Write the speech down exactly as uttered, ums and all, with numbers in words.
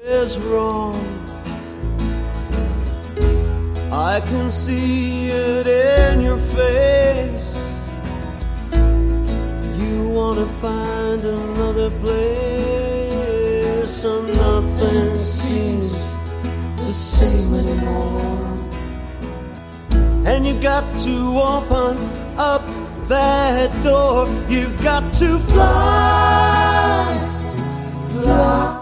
is wrong. I can see it in your face. You wanna find another place, and nothing seems the same anymore. And you got to open up that door. You got to fly, fly.